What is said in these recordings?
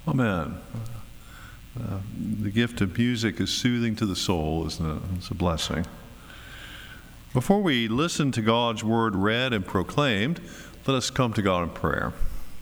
Amen. The gift of music is soothing to the soul, isn't it? It's a blessing. Before we listen to God's word read and proclaimed, let us come to God in prayer.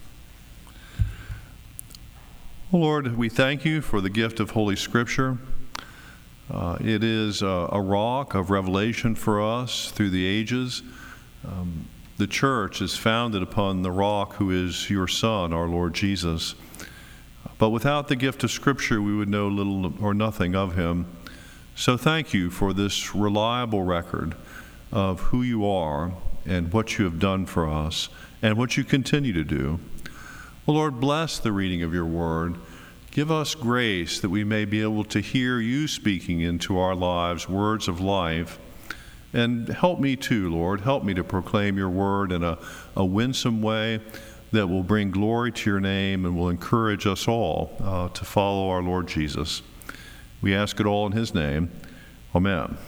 Oh Lord, we thank you for the gift of Holy Scripture. It is a rock of revelation for us through the ages. The church is founded upon the rock who is your Son, our Lord Jesus. But without the gift of Scripture, we would know little or nothing of him. So thank you for this reliable record of who you are and what you have done for us and what you continue to do. Well, Lord, bless the reading of your word. Give us grace that we may be able to hear you speaking into our lives words of life. And help me too, Lord. Help me to proclaim your word in a winsome way that will bring glory to your name and will encourage us all to follow our Lord Jesus. We ask it all in his name. Amen.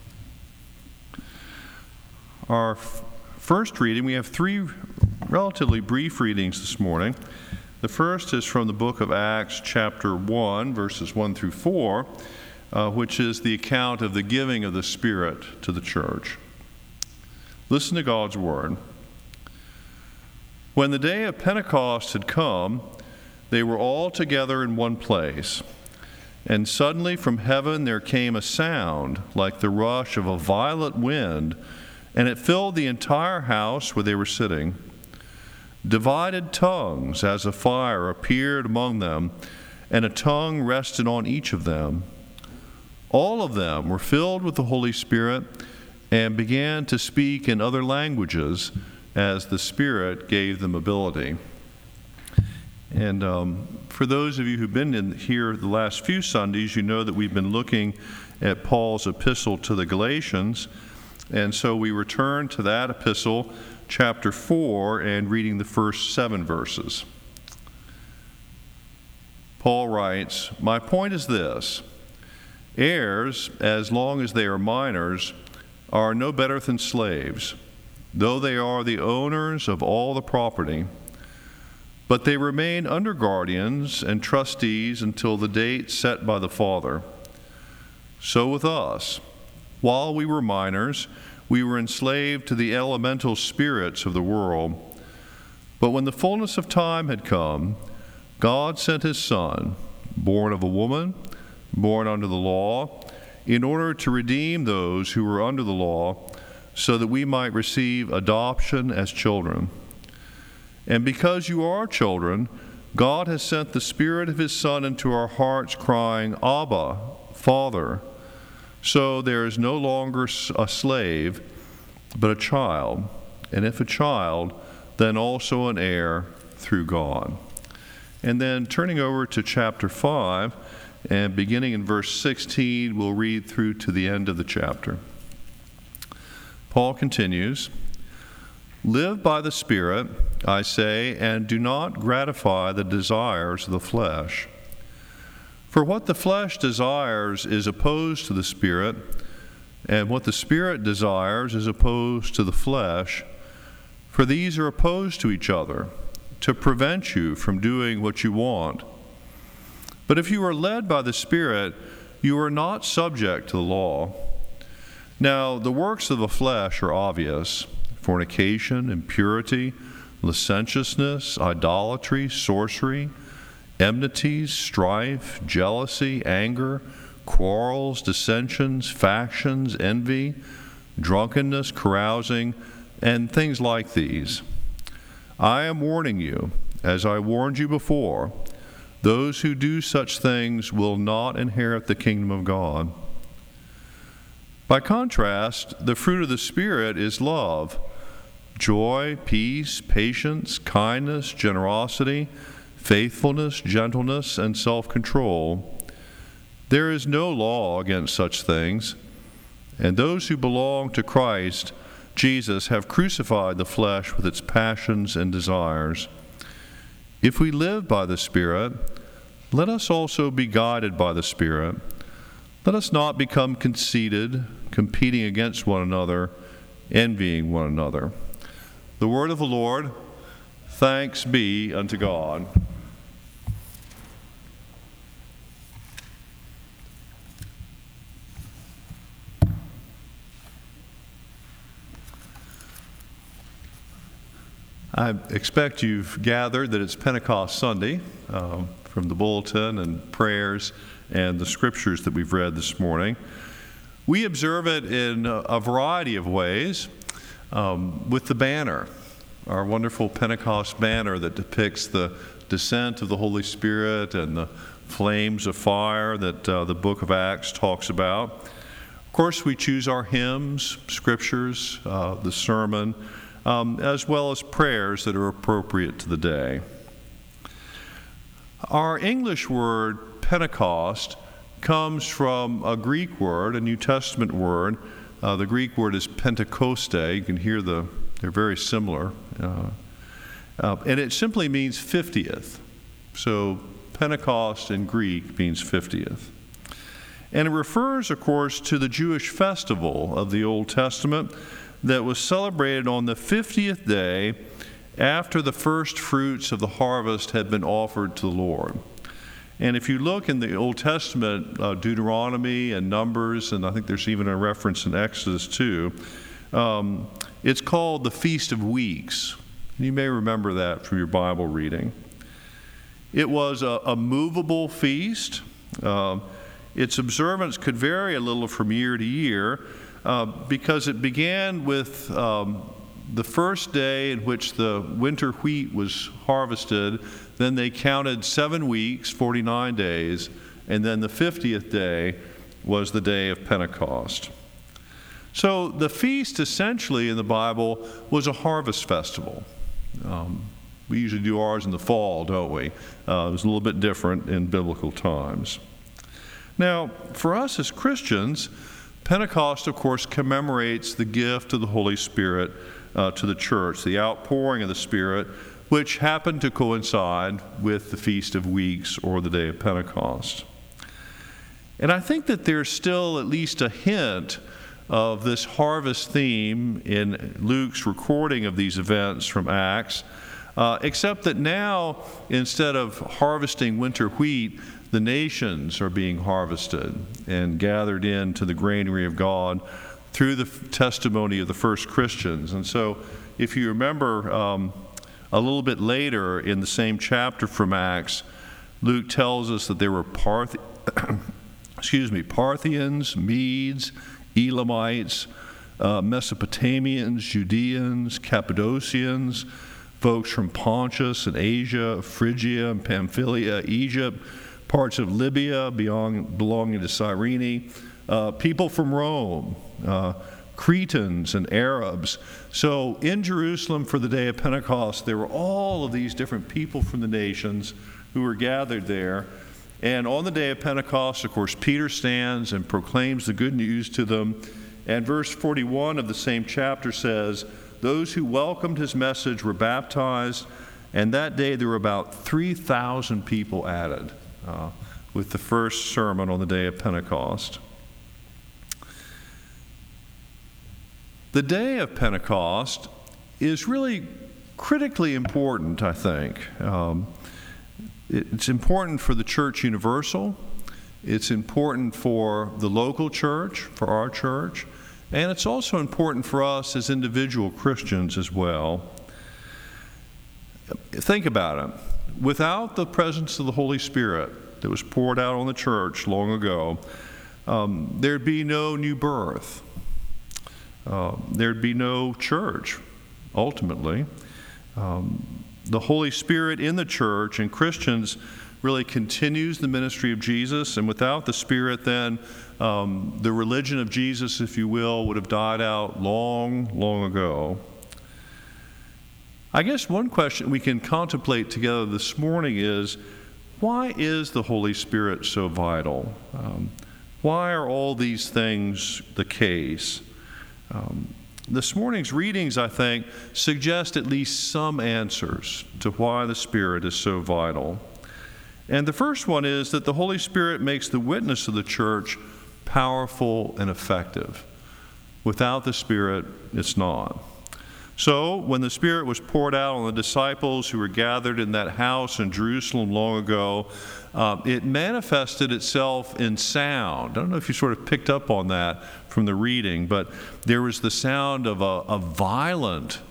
Our first reading, we have three relatively brief readings this morning. The first is from the book of Acts, chapter 1, verses 1 through 4, which is the account of the giving of the Spirit to the church. Listen to God's word. When the day of Pentecost had come, they were all together in one place. And suddenly from heaven there came a sound like the rush of a violent wind, and it filled the entire house where they were sitting. Divided tongues as a fire appeared among them, and a tongue rested on each of them. All of them were filled with the Holy Spirit and began to speak in other languages as the Spirit gave them ability. And for those of you who've been in here the last few Sundays, you know that we've been looking at Paul's epistle to the Galatians. And so we return to that epistle, chapter 4, and reading the first 7 verses. Paul writes, "My point is this: heirs, as long as they are minors, are no better than slaves, though they are the owners of all the property. But they remain under guardians and trustees until the date set by the Father. So with us, while we were minors, we were enslaved to the elemental spirits of the world. But when the fullness of time had come, God sent his Son, born of a woman, born under the law, in order to redeem those who were under the law, so that we might receive adoption as children. And because you are children, God has sent the Spirit of his Son into our hearts, crying, 'Abba, Father.' So there is no longer a slave, but a child, and if a child, then also an heir through God." And then turning over to chapter 5, and beginning in verse 16, we'll read through to the end of the chapter. Paul continues, "Live by the Spirit, I say, and do not gratify the desires of the flesh. For what the flesh desires is opposed to the Spirit, and what the Spirit desires is opposed to the flesh. For these are opposed to each other, to prevent you from doing what you want. But if you are led by the Spirit, you are not subject to the law. Now, the works of the flesh are obvious: fornication, impurity, licentiousness, idolatry, sorcery, enmities, strife, jealousy, anger, quarrels, dissensions, factions, envy, drunkenness, carousing, and things like these. I am warning you, as I warned you before, those who do such things will not inherit the kingdom of God. By contrast, the fruit of the Spirit is love, joy, peace, patience, kindness, generosity, faithfulness, gentleness, and self-control. There is no law against such things, and those who belong to Christ Jesus have crucified the flesh with its passions and desires. If we live by the Spirit, let us also be guided by the Spirit. Let us not become conceited, competing against one another, envying one another." The word of the Lord. Thanks be unto God. I expect you've gathered that it's Pentecost Sunday from the bulletin and prayers and the scriptures that we've read this morning. We observe it in a variety of ways with the banner, our wonderful Pentecost banner that depicts the descent of the Holy Spirit and the flames of fire that the book of Acts talks about. Of course, we choose our hymns, scriptures, the sermon, as well as prayers that are appropriate to the day. Our English word Pentecost comes from a Greek word, a New Testament word. The Greek word is Pentekoste. You can hear they're very similar. And it simply means 50th. So Pentecost in Greek means 50th. And it refers, of course, to the Jewish festival of the Old Testament that was celebrated on the 50th day after the first fruits of the harvest had been offered to the Lord. And if you look in the Old Testament, Deuteronomy and Numbers, and I think there's even a reference in Exodus too, it's called the Feast of Weeks. You may remember that from your Bible reading. It was a movable feast. Its observance could vary a little from year to year, because it began with the first day in which the winter wheat was harvested. Then they counted 7 weeks, 49 days, and then the 50th day was the day of Pentecost. So the feast essentially in the Bible was a harvest festival. We usually do ours in the fall, don't we? It was a little bit different in biblical times. Now, for us as Christians, Pentecost, of course, commemorates the gift of the Holy Spirit to the church, the outpouring of the Spirit, which happened to coincide with the Feast of Weeks or the day of Pentecost. And I think that there's still at least a hint of this harvest theme in Luke's recording of these events from Acts, except that now, instead of harvesting winter wheat, the nations are being harvested and gathered into the granary of God through the testimony of the first Christians. And so, if you remember a little bit later in the same chapter from Acts, Luke tells us that there were Parthians, Medes, Elamites, Mesopotamians, Judeans, Cappadocians, folks from Pontus and Asia, Phrygia and Pamphylia, Egypt, parts of Libya belonging to Cyrene, people from Rome, Cretans and Arabs. So in Jerusalem for the day of Pentecost, there were all of these different people from the nations who were gathered there. And on the day of Pentecost, of course, Peter stands and proclaims the good news to them. And verse 41 of the same chapter says, those who welcomed his message were baptized, and that day there were about 3,000 people added with the first sermon on the day of Pentecost. The day of Pentecost is really critically important, I think. It's important for the church universal. It's important for the local church, for our church. And it's also important for us as individual Christians as well. Think about it. Without the presence of the Holy Spirit that was poured out on the church long ago, there'd be no new birth. There'd be no church, ultimately. The Holy Spirit in the church and Christians really continues the ministry of Jesus, and without the Spirit, then the religion of Jesus, if you will, would have died out long, long ago. I guess one question we can contemplate together this morning is, why is the Holy Spirit so vital? Why are all these things the case? This morning's readings, I think, suggest at least some answers to why the Spirit is so vital. And the first one is that the Holy Spirit makes the witness of the church powerful and effective. Without the Spirit, it's not. So, when the Spirit was poured out on the disciples who were gathered in that house in Jerusalem long ago, it manifested itself in sound. I don't know if you sort of picked up on that from the reading, but there was the sound of a violent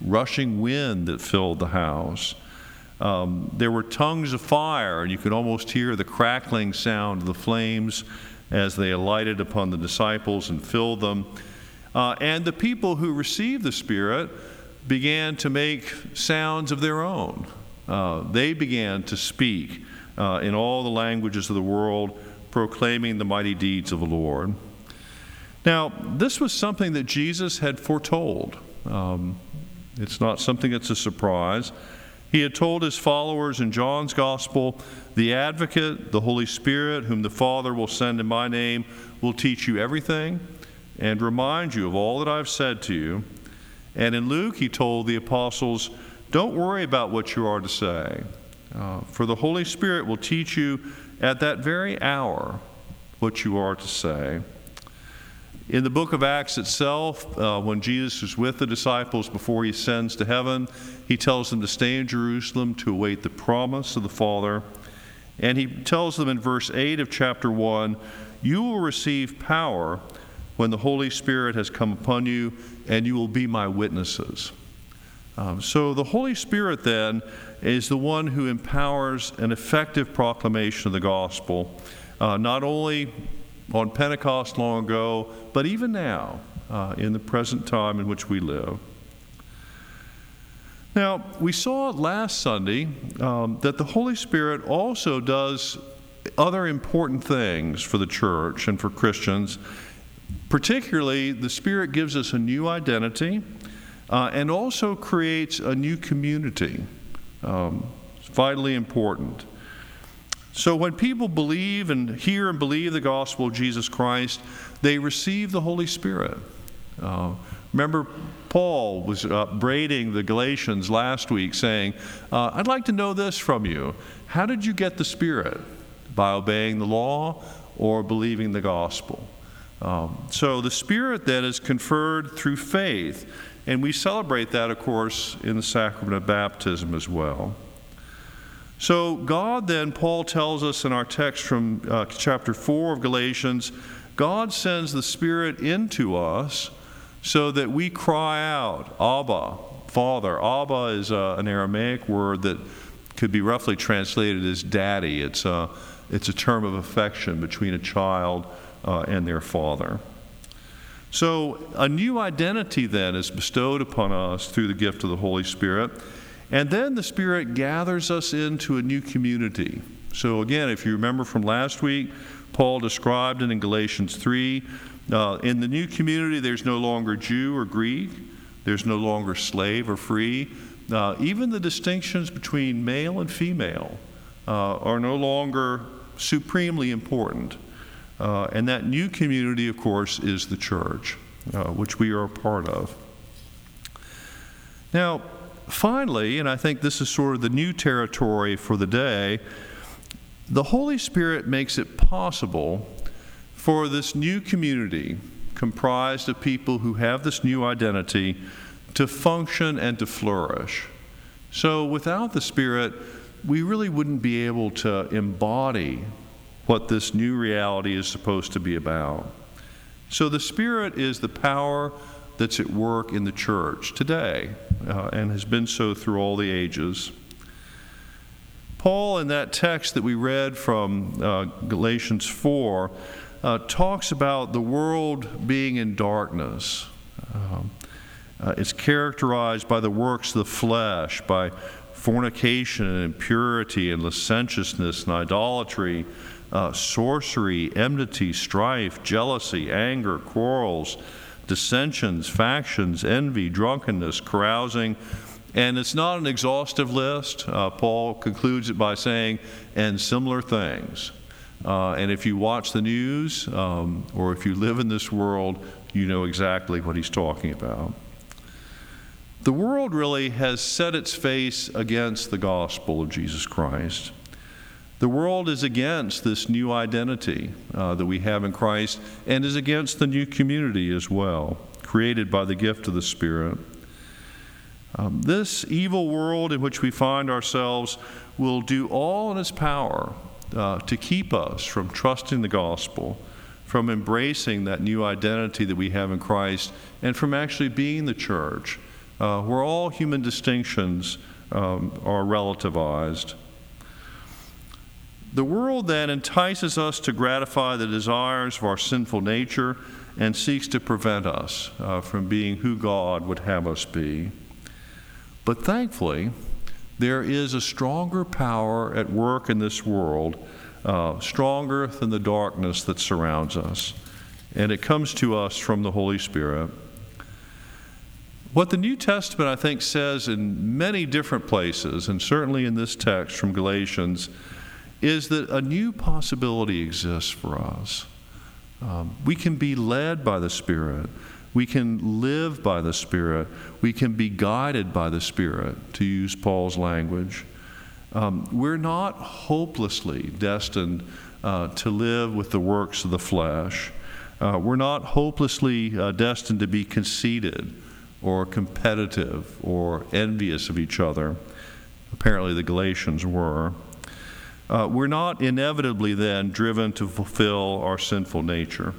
rushing wind that filled the house. There were tongues of fire, and you could almost hear the crackling sound of the flames as they alighted upon the disciples and filled them. And the people who received the Spirit began to make sounds of their own. They began to speak in all the languages of the world, proclaiming the mighty deeds of the Lord. Now, this was something that Jesus had foretold. It's not something that's a surprise. He had told his followers in John's Gospel, "The Advocate, the Holy Spirit, whom the Father will send in my name, will teach you everything and remind you of all that I've said to you." And in Luke, he told the apostles, "Don't worry about what you are to say, for the Holy Spirit will teach you at that very hour what you are to say." In the book of Acts itself, when Jesus is with the disciples before he ascends to heaven, he tells them to stay in Jerusalem to await the promise of the Father. And he tells them in verse 8 of chapter 1, "You will receive power when the Holy Spirit has come upon you, and you will be my witnesses." So the Holy Spirit then is the one who empowers an effective proclamation of the gospel, not only on Pentecost long ago, but even now, in the present time in which we live. Now, we saw last Sunday that the Holy Spirit also does other important things for the church and for Christians. Particularly, the Spirit gives us a new identity and also creates a new community. It's vitally important. So when people believe and hear and believe the gospel of Jesus Christ, they receive the Holy Spirit. Remember, Paul was upbraiding the Galatians last week, saying, "I'd like to know this from you. How did you get the Spirit? By obeying the law or believing the gospel?" So the Spirit then is conferred through faith, and we celebrate that, of course, in the sacrament of baptism as well. So God then, Paul tells us in our text from chapter 4 of Galatians, God sends the Spirit into us so that we cry out, "Abba, Father." Abba is an Aramaic word that could be roughly translated as daddy. It's a term of affection between a child and their father. So a new identity then is bestowed upon us through the gift of the Holy Spirit. And then the Spirit gathers us into a new community. So again, if you remember from last week, Paul described it in Galatians 3. In the new community, there's no longer Jew or Greek. There's no longer slave or free. Even the distinctions between male and female are no longer supremely important. And that new community, of course, is the church, which we are a part of. Now, finally, and I think this is sort of the new territory for the day, the Holy Spirit makes it possible for this new community, comprised of people who have this new identity, to function and to flourish. So without the Spirit, we really wouldn't be able to embody what this new reality is supposed to be about. So the Spirit is the power that's at work in the church today and has been so through all the ages. Paul, in that text that we read from Galatians 4, talks about the world being in darkness. It's characterized by the works of the flesh, by fornication and impurity and licentiousness and idolatry, sorcery, enmity, strife, jealousy, anger, quarrels, dissensions, factions, envy, drunkenness, carousing. And it's not an exhaustive list. Paul concludes it by saying, "and similar things." And if you watch the news or if you live in this world, you know exactly what he's talking about. The world really has set its face against the gospel of Jesus Christ. The world is against this new identity that we have in Christ and is against the new community as well, created by the gift of the Spirit. This evil world in which we find ourselves will do all in its power to keep us from trusting the gospel, from embracing that new identity that we have in Christ, and from actually being the church where all human distinctions are relativized. The world then entices us to gratify the desires of our sinful nature and seeks to prevent us from being who God would have us be. But thankfully, there is a stronger power at work in this world, stronger than the darkness that surrounds us, and it comes to us from the Holy Spirit. What the New Testament, I think, says in many different places, and certainly in this text from Galatians, is that a new possibility exists for us. We can be led by the Spirit. We can live by the Spirit. We can be guided by the Spirit, to use Paul's language. We're not hopelessly destined to live with the works of the flesh. We're not hopelessly destined to be conceited or competitive or envious of each other. Apparently the Galatians were. We're not inevitably then driven to fulfill our sinful nature.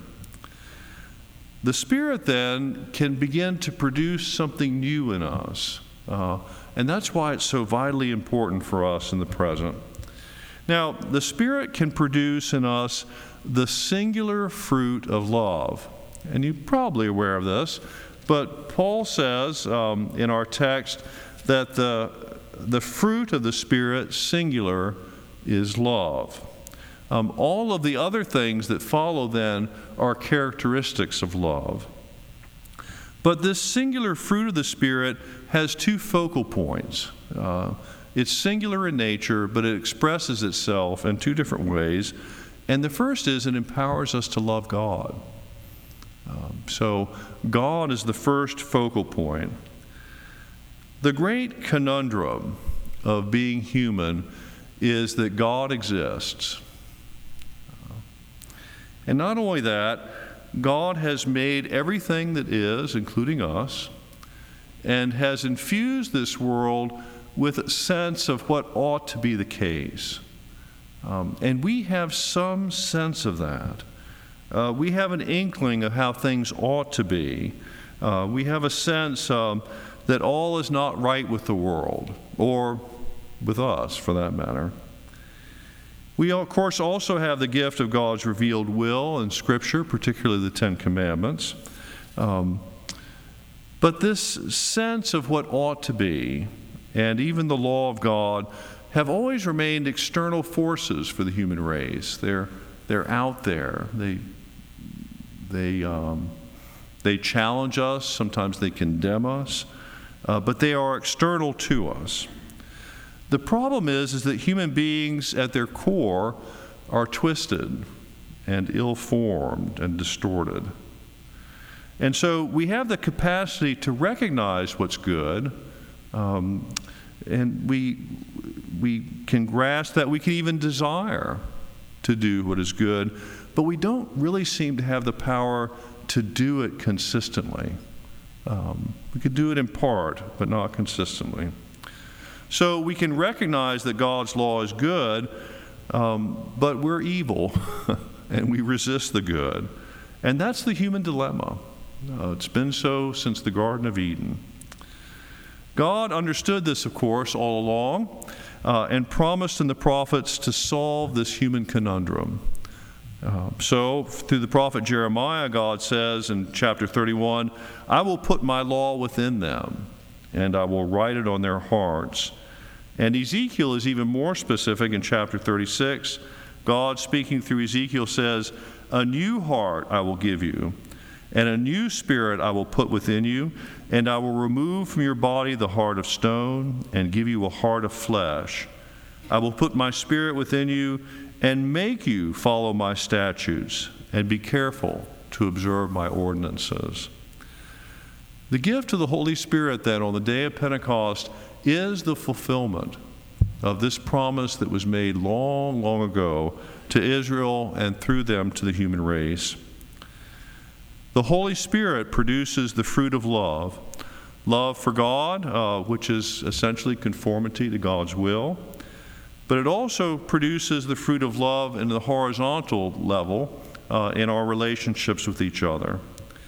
The Spirit then can begin to produce something new in us. And that's why it's so vitally important for us in the present. Now, the Spirit can produce in us the singular fruit of love. And you're probably aware of this, but Paul says in our text that the fruit of the Spirit, singular, is love. All of the other things that follow then are characteristics of love. But this singular fruit of the Spirit has two focal points. It's singular in nature, but it expresses itself in two different ways. And the first is it empowers us to love God. So God is the first focal point. The great conundrum of being human is that God exists. And not only that, God has made everything that is, including us, and has infused this world with a sense of what ought to be the case. And we have some sense of that. We have an inkling of how things ought to be. We have a sense that all is not right with the world, or with us, for that matter. We, of course, also have the gift of God's revealed will in Scripture, particularly the Ten Commandments. But this sense of what ought to be, and even the law of God, have always remained external forces for the human race. They're out there. They challenge us. Sometimes they condemn us. But they are external to us. The problem is that human beings at their core are twisted and ill-formed and distorted. And so we have the capacity to recognize what's good, and we can grasp that. We can even desire to do what is good, but we don't really seem to have the power to do it consistently. We could do it in part, but not consistently. So we can recognize that God's law is good, but we're evil, and we resist the good. And that's the human dilemma. It's been so since the Garden of Eden. God understood this, of course, all along, and promised in the prophets to solve this human conundrum. So, through the prophet Jeremiah, God says in chapter 31, "I will put my law within them, and I will write it on their hearts." And Ezekiel is even more specific in chapter 36. God, speaking through Ezekiel, says, "A new heart I will give you, and a new spirit I will put within you, and I will remove from your body the heart of stone, and give you a heart of flesh. I will put my spirit within you, and make you follow my statutes, and be careful to observe my ordinances." The gift of the Holy Spirit then on the day of Pentecost is the fulfillment of this promise that was made long, long ago to Israel and through them to the human race. The Holy Spirit produces the fruit of love. Love for God, which is essentially conformity to God's will. But it also produces the fruit of love in the horizontal level in our relationships with each other.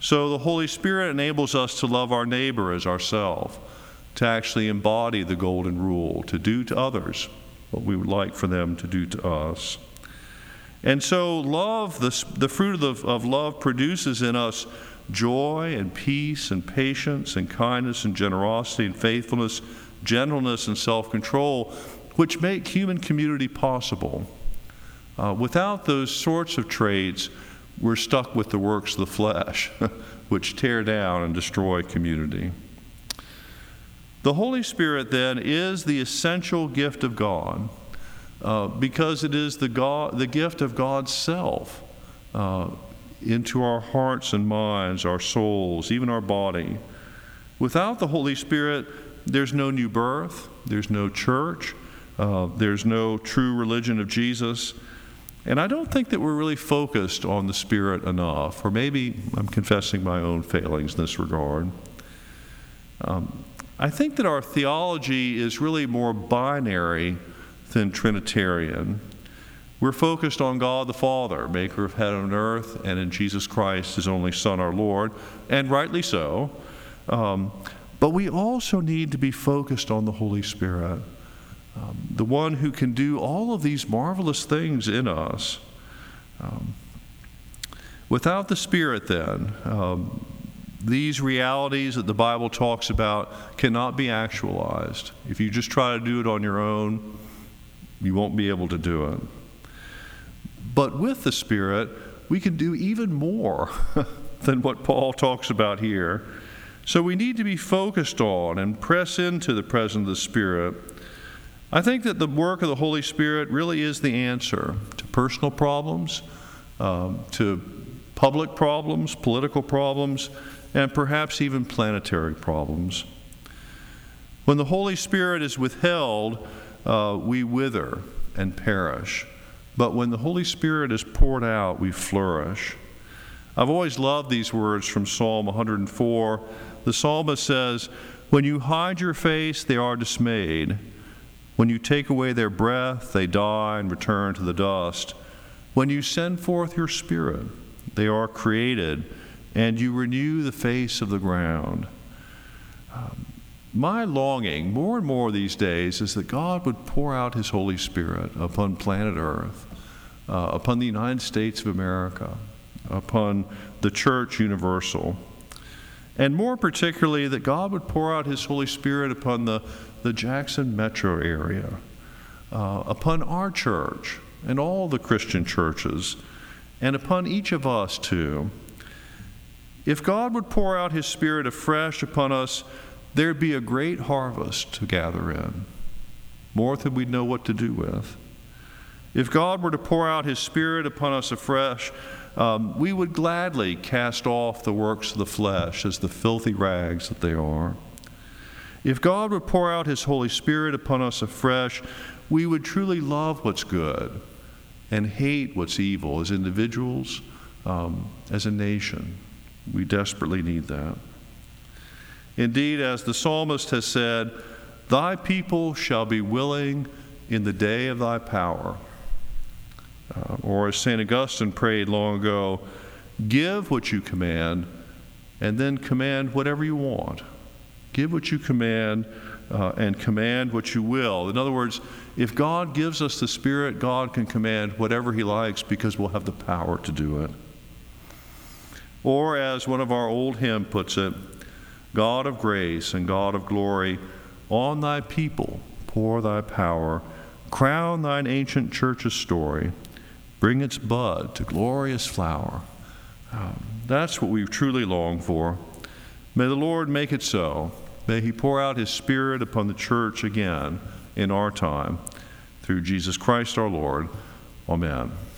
So the Holy Spirit enables us to love our neighbor as ourselves, to actually embody the golden rule, to do to others what we would like for them to do to us. And so love, the fruit of love produces in us joy and peace and patience and kindness and generosity and faithfulness, gentleness and self-control, which make human community possible. Without those sorts of traits, we're stuck with the works of the flesh, which tear down and destroy community. The Holy Spirit, then, is the essential gift of God, because it is the gift of God's self into our hearts and minds, our souls, even our body. Without the Holy Spirit, there's no new birth, there's no church, there's no true religion of Jesus. And I don't think that we're really focused on the Spirit enough, or maybe I'm confessing my own failings in this regard. I think that our theology is really more binary than Trinitarian. We're focused on God the Father, maker of heaven and earth, and in Jesus Christ, his only Son, our Lord, and rightly so. But we also need to be focused on the Holy Spirit, the one who can do all of these marvelous things in us. Without the Spirit, then, these realities that the Bible talks about cannot be actualized. If you just try to do it on your own, you won't be able to do it. But with the Spirit, we can do even more than what Paul talks about here. So we need to be focused on and press into the presence of the Spirit. I think that the work of the Holy Spirit really is the answer to personal problems, to public problems, political problems, and perhaps even planetary problems. When the Holy Spirit is withheld, we wither and perish. But when the Holy Spirit is poured out, we flourish. I've always loved these words from Psalm 104. The psalmist says, "When you hide your face, they are dismayed. When you take away their breath, they die and return to the dust. When you send forth your Spirit, they are created, and you renew the face of the ground." My longing, more and more these days, is that God would pour out his Holy Spirit upon planet Earth, upon the United States of America, upon the Church Universal. And more particularly, that God would pour out his Holy Spirit upon the Jackson metro area, upon our church and all the Christian churches, and upon each of us too. If God would pour out his Spirit afresh upon us, there'd be a great harvest to gather in, more than we'd know what to do with. If God were to pour out his Spirit upon us afresh, we would gladly cast off the works of the flesh as the filthy rags that they are. If God would pour out his Holy Spirit upon us afresh, we would truly love what's good and hate what's evil as individuals, as a nation. We desperately need that. Indeed, as the psalmist has said, "Thy people shall be willing in the day of thy power." Or as St. Augustine prayed long ago, "Give what you command, and then command whatever you want." Give what you command, and command what you will. In other words, if God gives us the Spirit, God can command whatever he likes because we'll have the power to do it. Or as one of our old hymn puts it, "God of grace and God of glory, on thy people pour thy power, crown thine ancient church's story, bring its bud to glorious flower." That's what we truly long for. May the Lord make it so. May he pour out his Spirit upon the church again in our time. Through Jesus Christ our Lord. Amen.